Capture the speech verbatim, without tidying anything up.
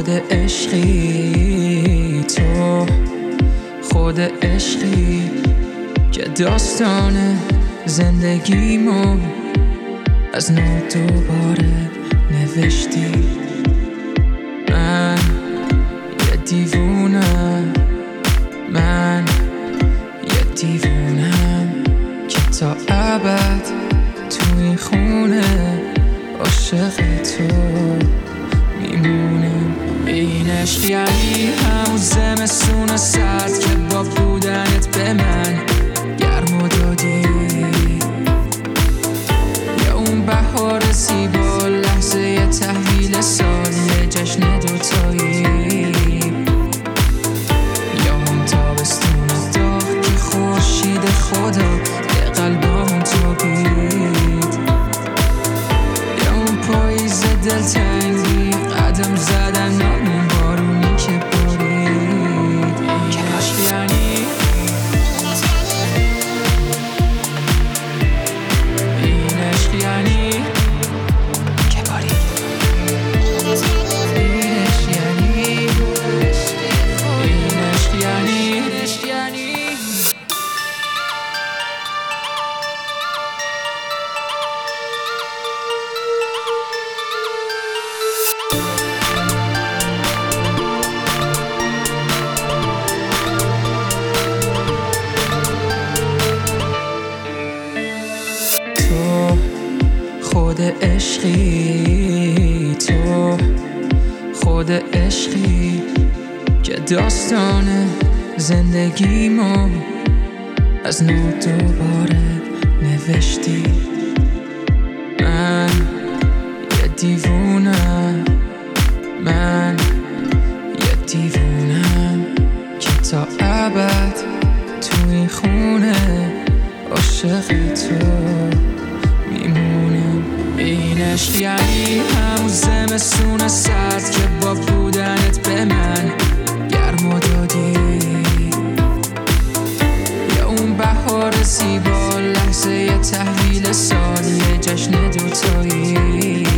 خود عشقی، تو خود عشقی که داستان زندگیمو از نو دوباره نوشتی. من یه دیوونم، من یه دیوونم که تا ابد تو این خونه عاشق تو میمونم. این عشق یعنی همون زمستون سرد که با بودنت به من گرم و دادی، یا اون بهار زیبا لحظه تحویل سال یه جشن دوتایی، یا اون تابستون داغ که خورشید خدا به قلبامون تابید، یا اون پاییز دلتنگی قدم زدن نامون بارونی که بارید. که عشق یعنی این عشق یعنی که بارید. این عشق یعنی این عشق یعنی این عشق یعنی خود عشقی، تو خود عشقی که داستان زندگیمو از نو دوباره نوشتی. من یه دیوونم، من یه دیوونم که تا ابد تو این خونه عاشق تو میمونم. این عشق یعنی همون زمستون سرد که با بودنت به من گرم و دادی، یا اون بهار زیبا لحظه تحویل سال یه جشن دوتایی،